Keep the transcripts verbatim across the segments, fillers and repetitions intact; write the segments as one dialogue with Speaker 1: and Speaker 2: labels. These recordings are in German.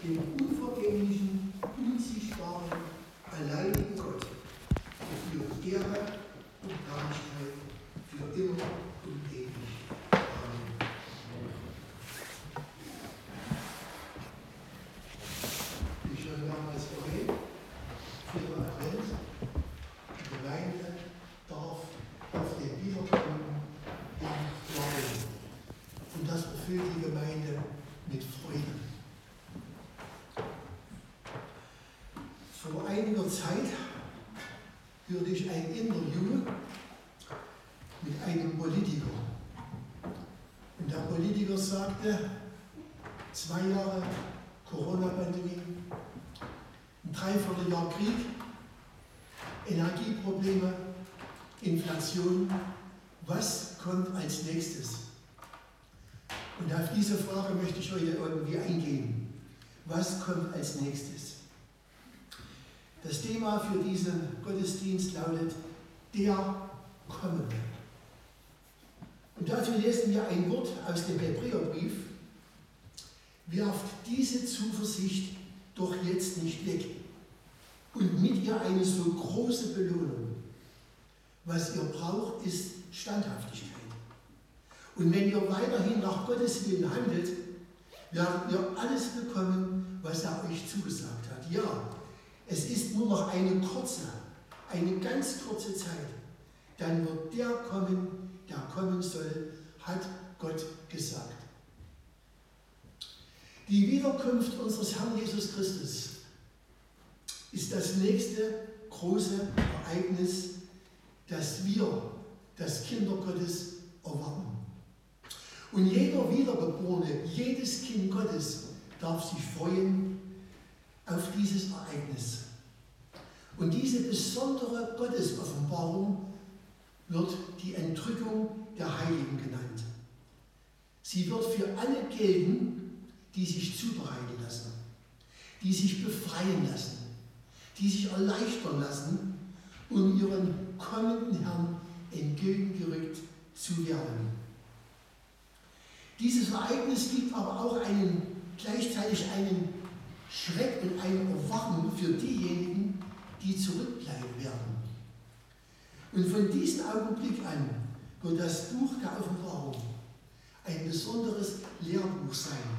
Speaker 1: dem unvergänglichen, unsichtbaren, alleinigen Gott, für Ehre und Herrlichkeit für immer und ewig. Amen. Ich höre damals Gebet, vierter Advent. Die Gemeinde darf auf den Wiederkommen warten. Und das erfüllt die Gemeinde mit Freude. Vor einiger Zeit hörte ich ein Interview mit einem Politiker. Und der Politiker sagte, zwei Jahre Corona-Pandemie, ein Dreivierteljahr Krieg, Energieprobleme, Inflation, was kommt als nächstes? Und auf diese Frage möchte ich heute irgendwie eingehen. Was kommt als nächstes? Das Thema für diesen Gottesdienst lautet der Kommende. Und dazu lesen wir ein Wort aus dem Hebräerbrief. Werft diese Zuversicht doch jetzt nicht weg und mit ihr eine so große Belohnung. Was ihr braucht, ist Standhaftigkeit. Und wenn ihr weiterhin nach Gottes Willen handelt, werdet ihr alles bekommen, was er euch zugesagt hat. Ja, es ist nur noch eine kurze, eine ganz kurze Zeit. Dann wird der kommen, der kommen soll, hat Gott gesagt. Die Wiederkunft unseres Herrn Jesus Christus ist das nächste große Ereignis, das wir, das Kinder Gottes, erwarten. Und jeder Wiedergeborene, jedes Kind Gottes darf sich freuen auf dieses Ereignis. Und diese besondere Gottesoffenbarung wird die Entrückung der Heiligen genannt. Sie wird für alle gelten, die sich zubereiten lassen, die sich befreien lassen, die sich erleichtern lassen, um ihren kommenden Herrn entgegengerückt zu werden. Dieses Ereignis gibt aber auch einen, gleichzeitig einen Schreck und eine Erwartung für diejenigen, die zurückbleiben werden. Und von diesem Augenblick an wird das Buch der Offenbarung ein besonderes Lehrbuch sein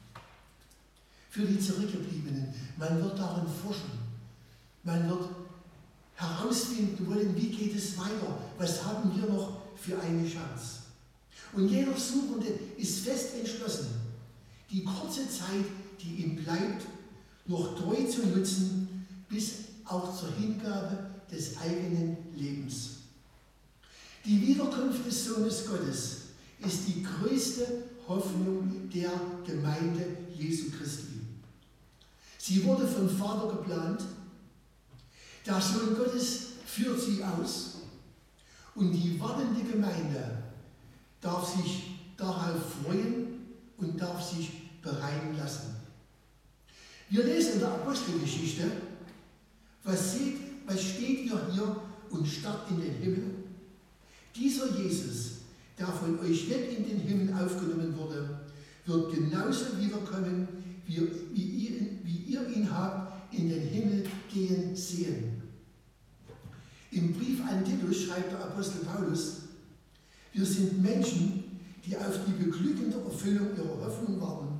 Speaker 1: für die Zurückgebliebenen. Man wird darin forschen. Man wird herausfinden wollen, wie geht es weiter? Was haben wir noch für eine Chance? Und jeder Suchende ist fest entschlossen, die kurze Zeit, die ihm bleibt, noch treu zu nutzen, bis auch zur Hingabe des eigenen Lebens. Die Wiederkunft des Sohnes Gottes ist die größte Hoffnung der Gemeinde Jesu Christi. Sie wurde vom Vater geplant, der Sohn Gottes führt sie aus und die wartende Gemeinde darf sich darauf freuen und darf sich bereiten lassen. Wir lesen in der Apostelgeschichte, was, seht, was steht ihr hier und starrt in den Himmel? Dieser Jesus, der von euch weg in den Himmel aufgenommen wurde, wird genauso wiederkommen, wie, wie, ihr, wie ihr ihn habt in den Himmel gehen sehen. Im Brief an Titus schreibt der Apostel Paulus, wir sind Menschen, die auf die beglückende Erfüllung ihrer Hoffnung warten,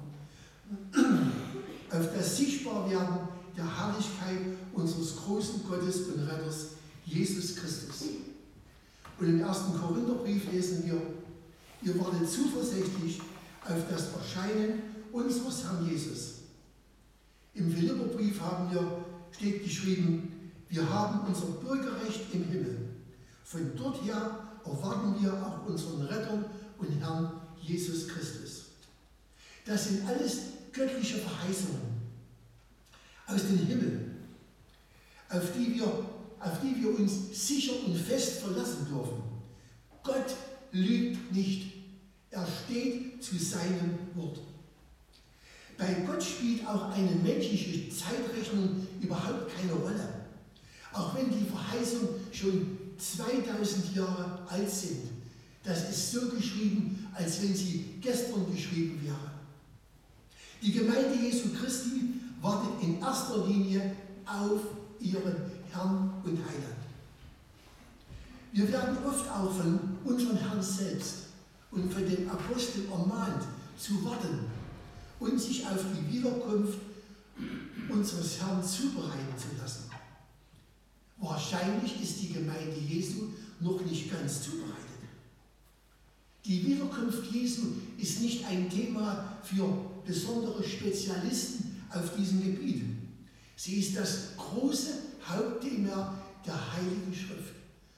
Speaker 1: auf das Sichtbarwerden der Herrlichkeit unseres großen Gottes und Retters, Jesus Christus. Und im ersten Korintherbrief lesen wir, ihr wartet zuversichtlich auf das Erscheinen unseres Herrn Jesus. Im Philipperbrief haben wir, steht geschrieben, wir haben unser Bürgerrecht im Himmel. Von dort her erwarten wir auch unseren Retter und Herrn Jesus Christus. Das sind alles göttliche Verheißungen aus dem Himmel, auf die wir, auf die wir uns sicher und fest verlassen dürfen. Gott lügt nicht. Er steht zu seinem Wort. Bei Gott spielt auch eine menschliche Zeitrechnung überhaupt keine Rolle. Auch wenn die Verheißungen schon zweitausend Jahre alt sind. Das ist so geschrieben, als wenn sie gestern geschrieben wäre. Die Gemeinde Jesu Christi wartet in erster Linie auf ihren Herrn und Heiland. Wir werden oft auch von unserem Herrn selbst und von den Aposteln ermahnt, zu warten und sich auf die Wiederkunft unseres Herrn zubereiten zu lassen. Wahrscheinlich ist die Gemeinde Jesu noch nicht ganz zubereitet. Die Wiederkunft Jesu ist nicht ein Thema für besondere Spezialisten auf diesem Gebiet. Sie ist das große Hauptthema der Heiligen Schrift.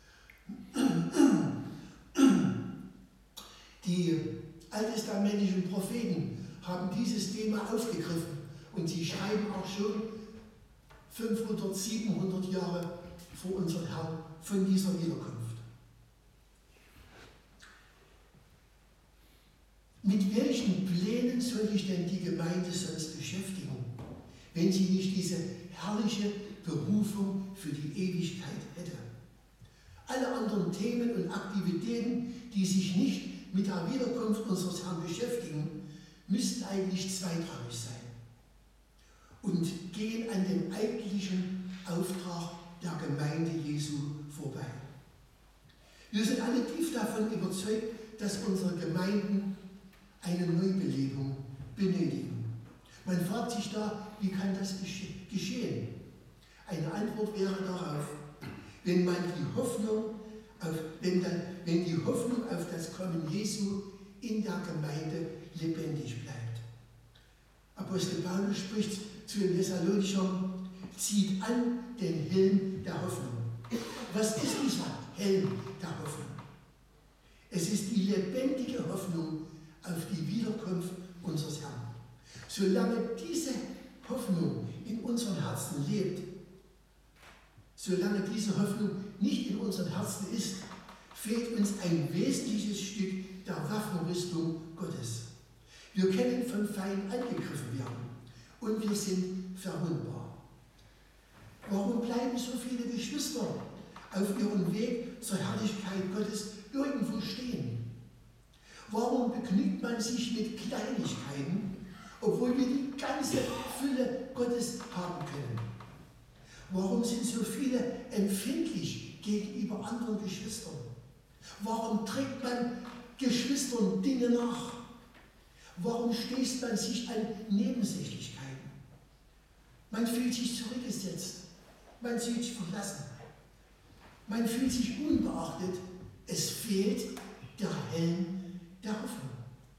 Speaker 1: Die alttestamentlichen Propheten haben dieses Thema aufgegriffen und sie schreiben auch schon fünfhundert, siebenhundert Jahre vor unserem Herrn von dieser Wiederkunft. Mit welchen Plänen soll sich denn die Gemeinde sonst beschäftigen, wenn sie nicht diese herrliche Berufung für die Ewigkeit hätte? Alle anderen Themen und Aktivitäten, die sich nicht mit der Wiederkunft unseres Herrn beschäftigen, müssten eigentlich zweitrangig sein und gehen an dem eigentlichen Auftrag der Gemeinde Jesu vorbei. Wir sind alle tief davon überzeugt, dass unsere Gemeinden eine Neubelebung benötigen. Man fragt sich da, wie kann das geschehen? Eine Antwort wäre darauf, wenn man die Hoffnung auf, wenn, dann, wenn die Hoffnung auf das Kommen Jesu in der Gemeinde lebendig bleibt. Apostel Paulus spricht zu den Thessalonichern: zieht an den Helm der Hoffnung. Was ist dieser Helm der Hoffnung? Es ist die lebendige Hoffnung auf die Wiederkunft unseres Herrn. Solange diese Hoffnung in unseren Herzen lebt, solange diese Hoffnung nicht in unseren Herzen ist, fehlt uns ein wesentliches Stück der Waffenrüstung Gottes. Wir können vom Feind angegriffen werden und wir sind verwundbar. Warum bleiben so viele Geschwister auf ihrem Weg zur Herrlichkeit Gottes irgendwo stehen? Warum begnügt man sich mit Kleinigkeiten, obwohl wir die ganze Fülle Gottes haben können? Warum sind so viele empfindlich gegenüber anderen Geschwistern? Warum trägt man Geschwistern Dinge nach? Warum stößt man sich an Nebensächlichkeiten? Man fühlt sich zurückgesetzt, man fühlt sich verlassen, man fühlt sich unbeachtet. Es fehlt der Helm der Hoffnung.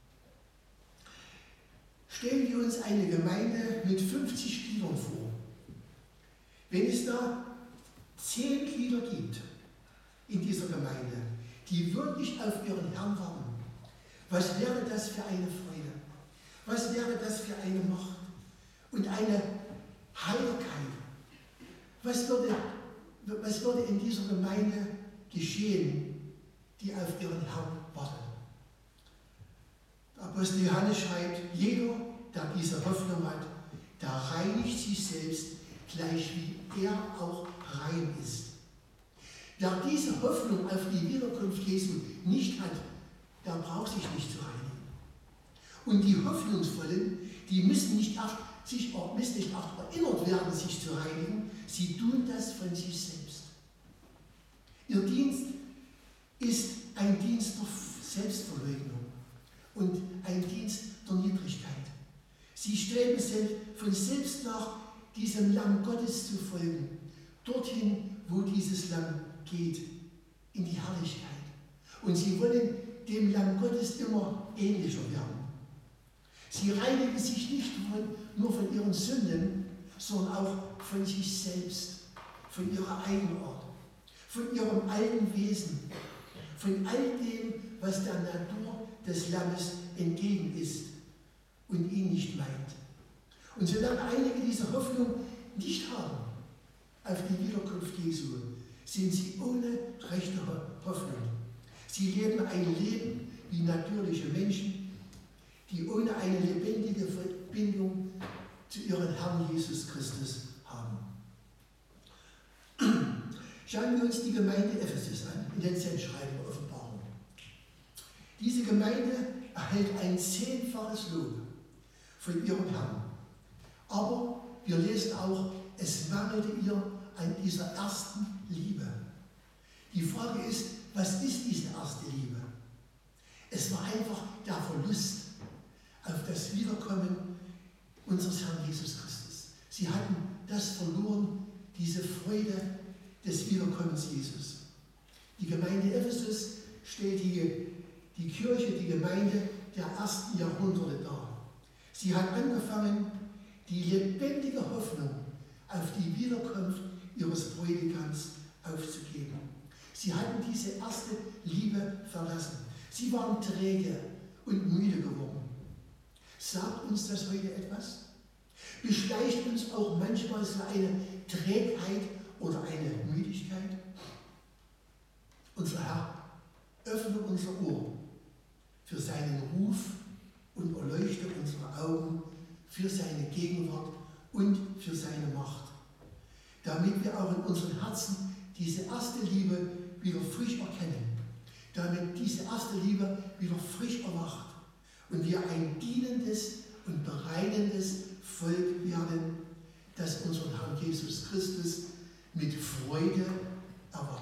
Speaker 1: Stellen wir uns eine Gemeinde mit fünfzig Gliedern vor. Wenn es da zehn Glieder gibt in dieser Gemeinde, die wirklich auf ihren Herrn warten, was wäre das für eine Freude? Was wäre das für eine Macht und eine Heiterkeit? Was würde, was würde in dieser Gemeinde geschehen, die auf ihren Herrn wartet? Der Apostel Johannes schreibt: Jeder, der diese Hoffnung hat, der reinigt sich selbst, gleich wie er auch rein ist. Wer diese Hoffnung auf die Wiederkunft Jesu nicht hat, der braucht sich nicht zu reinigen. Und die Hoffnungsvollen, die müssen nicht erst, sich, müssen nicht erst erinnert werden, sich zu reinigen, sie tun das von sich selbst. Ihr Dienst ist ein Dienst der Selbstverleugnung und ein Dienst der Niedrigkeit. Sie streben von selbst nach, diesem Lamm Gottes zu folgen, dorthin, wo dieses Lamm geht, in die Herrlichkeit. Und sie wollen dem Lamm Gottes immer ähnlicher werden. Sie reinigen sich nicht nur von ihren Sünden, sondern auch von sich selbst, von ihrer Eigenart, von ihrem alten Wesen, von all dem, was der Natur des Lammes entgegen ist und ihn nicht meint. Und solange einige diese Hoffnung nicht haben auf die Wiederkunft Jesu, sind sie ohne rechte Hoffnung. Sie leben ein Leben wie natürliche Menschen, die ohne eine lebendige Verbindung zu ihrem Herrn Jesus Christus haben. Schauen wir uns die Gemeinde Ephesus an, in den Sendschreiben der Offenbarung. Diese Gemeinde erhält ein zehnfaches Lob von ihrem Herrn. Aber wir lesen auch, es mangelte ihr an dieser ersten Liebe. Die Frage ist, was ist diese erste Liebe? Es war einfach der Verlust auf das Wiederkommen unseres Herrn Jesus Christus. Sie hatten das verloren, diese Freude des Wiederkommens Jesus. Die Gemeinde Ephesus stellt die, die Kirche, die Gemeinde der ersten Jahrhunderte dar. Sie hat angefangen, die lebendige Hoffnung auf die Wiederkunft ihres Bräutigams aufzugeben. Sie hatten diese erste Liebe verlassen. Sie waren träge und müde geworden. Sagt uns das heute etwas? Beschleicht uns auch manchmal so eine Trägheit oder eine Müdigkeit? Unser Herr, öffne unser Ohr für seinen Ruf und erleuchte unsere Augen für seine Gegenwart und für seine Macht, damit wir auch in unseren Herzen diese erste Liebe wieder frisch erkennen, damit diese erste Liebe wieder frisch erwacht und wir ein dienendes und bereinendes Volk werden, das unseren Herrn Jesus Christus mit Freude erwartet.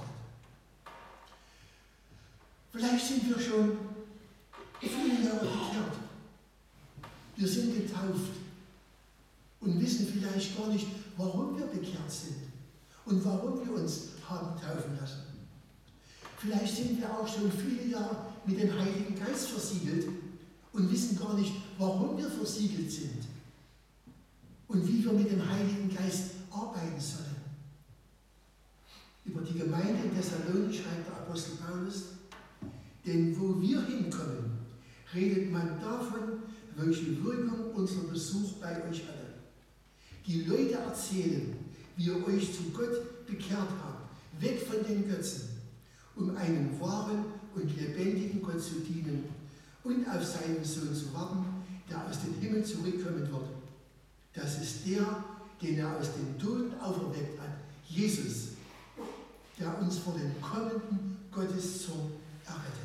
Speaker 1: Vielleicht sind wir schon viele Jahre bekehrt. Wir sind getauft und wissen vielleicht gar nicht, warum wir bekehrt sind und warum wir uns haben taufen lassen. Vielleicht sind wir auch schon viele Jahre mit dem Heiligen Geist versiegelt und wissen gar nicht, warum wir versiegelt sind und wie wir mit dem Heiligen Geist arbeiten sollen. Über die Gemeinde in Thessalonich schreibt der Apostel Paulus: Denn wo wir hinkommen, redet man davon, welche Wirkung unser Besuch bei euch hatte. Die Leute erzählen, wie ihr euch zu Gott bekehrt habt, weg von den Götzen, um einen wahren und lebendigen Gott zu dienen und auf seinen Sohn zu warten, der aus dem Himmel zurückkommen wird. Das ist der, den er aus den Toten auferweckt hat, Jesus, der uns vor dem kommenden Gotteszorn errettet.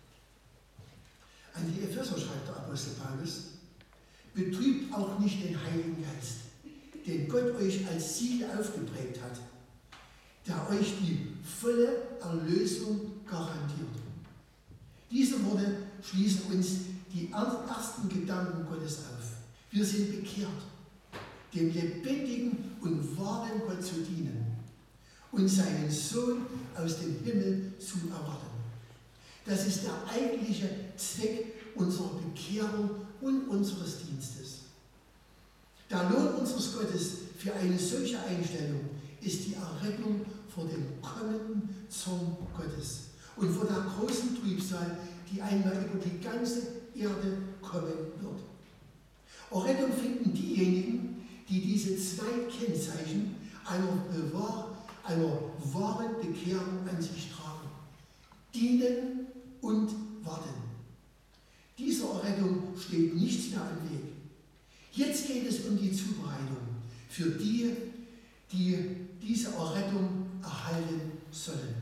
Speaker 1: An die Epheser schreibt der Apostel Paulus: Betrübt auch nicht den Heiligen Geist, den Gott euch als Siegel aufgeprägt hat, der euch die volle Erlösung garantiert. Diese Worte schließen uns die ersten Gedanken Gottes auf. Wir sind bekehrt, dem lebendigen und wahren Gott zu dienen und seinen Sohn aus dem Himmel zu erwarten. Das ist der eigentliche Zweck unserer Bekehrung und unseres Dienstes. Der Lohn unseres Gottes für eine solche Einstellung ist die Errettung vor dem kommenden Zorn Gottes und vor der großen Trübsal, die einmal über die ganze Erde kommen wird. Errettung finden diejenigen, die diese zwei Kennzeichen einer, bewahr, einer wahren Bekehrung an sich tragen: Dienen und warten. Dieser Errettung steht nichts mehr im Weg. Jetzt geht es um die Zubereitung für die, die diese Errettung erhalten sollen.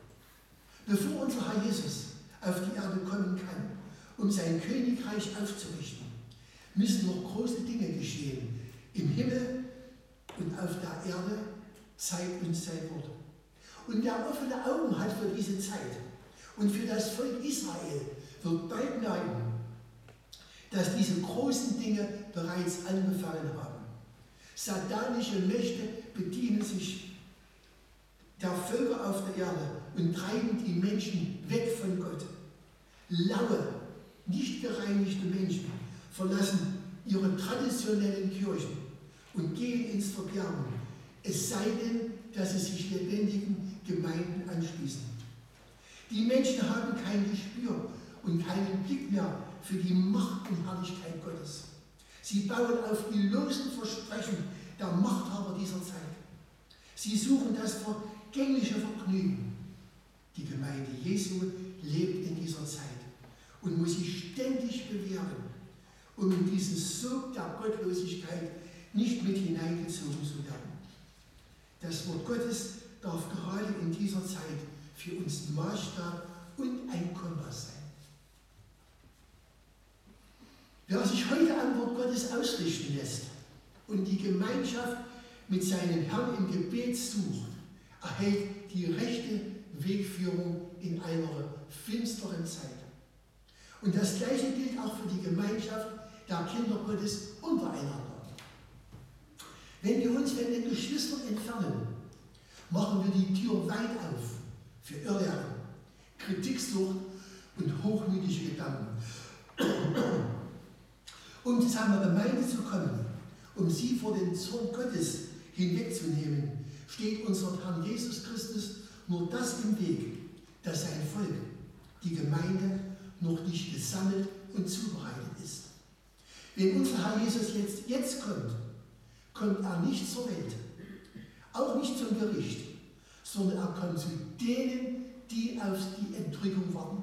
Speaker 1: Bevor unser Herr Jesus auf die Erde kommen kann, um sein Königreich aufzurichten, müssen noch große Dinge geschehen im Himmel und auf der Erde, zeigt uns sein Wort. Und wer offene Augen hat für diese Zeit und für das Volk Israel, wird bald merken, dass diese großen Dinge bereits angefangen haben. Satanische Mächte bedienen sich der Völker auf der Erde und treiben die Menschen weg von Gott. Laue, nicht gereinigte Menschen verlassen ihre traditionellen Kirchen und gehen ins Verderben, es sei denn, dass sie sich lebendigen Gemeinden anschließen. Die Menschen haben kein Gespür und keinen Blick mehr für die Macht und Herrlichkeit Gottes. Sie bauen auf die losen Versprechen der Machthaber dieser Zeit. Sie suchen das vergängliche Vergnügen. Die Gemeinde Jesu lebt in dieser Zeit und muss sich ständig bewähren, um in diesen Sog der Gottlosigkeit nicht mit hineingezogen zu werden. Das Wort Gottes darf gerade in dieser Zeit für uns Maßstab und ein Kompass sein. Wer sich heute am Wort Gottes ausrichten lässt und die Gemeinschaft mit seinem Herrn im Gebet sucht, erhält die rechte Wegführung in einer finsteren Zeit. Und das Gleiche gilt auch für die Gemeinschaft der Kinder Gottes untereinander. Wenn wir uns von den Geschwistern entfernen, machen wir die Tür weit auf für Irrlehre, Kritiksucht und hochmütige Gedanken. Um zu seiner Gemeinde zu kommen, um sie vor den Zorn Gottes hinwegzunehmen, steht unserem Herrn Jesus Christus nur das im Weg, dass sein Volk, die Gemeinde, noch nicht gesammelt und zubereitet ist. Wenn unser Herr Jesus jetzt, jetzt kommt, kommt er nicht zur Welt, auch nicht zum Gericht, sondern er kommt zu denen, die auf die Entrückung warten.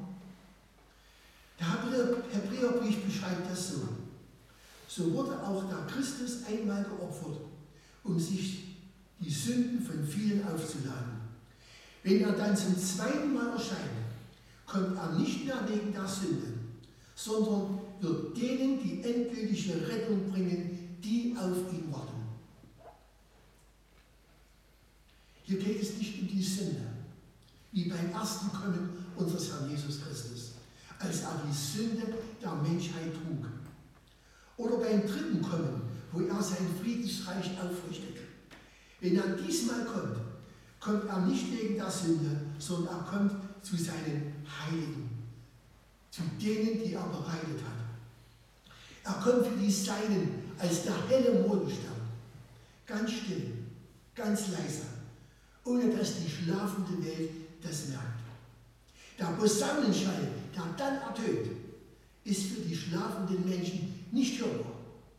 Speaker 1: Der Hebräerbrief beschreibt das so. So wurde auch der Christus einmal geopfert, um sich die Sünden von vielen aufzuladen. Wenn er dann zum zweiten Mal erscheint, kommt er nicht mehr wegen der Sünde, sondern wird denen die endgültige Rettung bringen, die auf ihn warten. Hier geht es nicht um die Sünde, wie beim ersten Kommen unseres Herrn Jesus Christus, als er die Sünde der Menschheit trug. Oder beim dritten Kommen, wo er sein Friedensreich aufrichtet. Wenn er diesmal kommt, kommt er nicht wegen der Sünde, sondern er kommt zu seinen Heiligen, zu denen, die er bereitet hat. Er kommt für die Seinen als der helle Morgenstern, ganz still, ganz leise, ohne dass die schlafende Welt das merkt. Der Posaunenschall, der dann ertönt, ist für die schlafenden Menschen nicht hörbar.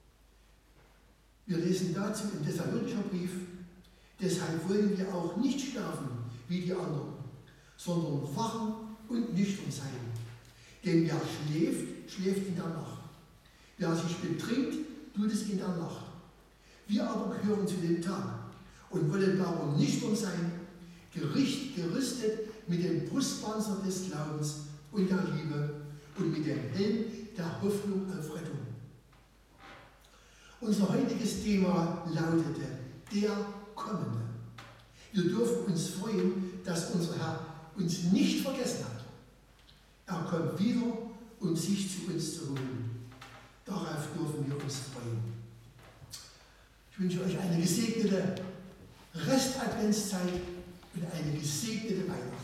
Speaker 1: Wir lesen dazu im Thessalonicher Brief: Deshalb wollen wir auch nicht schlafen wie die anderen, sondern wachen und nüchtern sein. Denn wer schläft, schläft in der Nacht. Wer sich betrinkt, tut es in der Nacht. Wir aber gehören zu dem Tag und wollen darum nüchtern sein, gericht, gerüstet mit dem Brustpanzer des Glaubens und der Liebe und mit dem Helm der Hoffnung auf Rettung. Unser heutiges Thema lautete: Der Kommende. Wir dürfen uns freuen, dass unser Herr uns nicht vergessen hat. Er kommt wieder, um sich zu uns zu holen. Darauf dürfen wir uns freuen. Ich wünsche euch eine gesegnete Rest-Adventszeit und eine gesegnete Weihnacht.